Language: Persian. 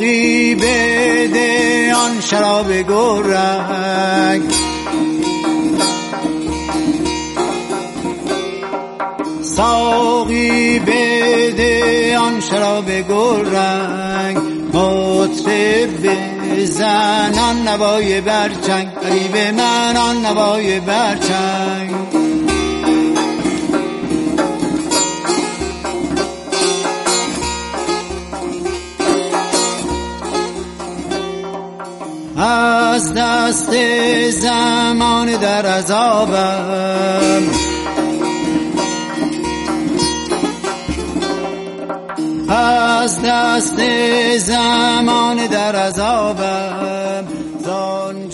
ساقی بده آن شراب گلرنگ، ساقی بده آن شراب گلرنگ، مطرب بزن آن نوای برچنگ، غریب من آن نوای برچنگ. از دست زمان در عذابم، از دست زمان در عذابم، زان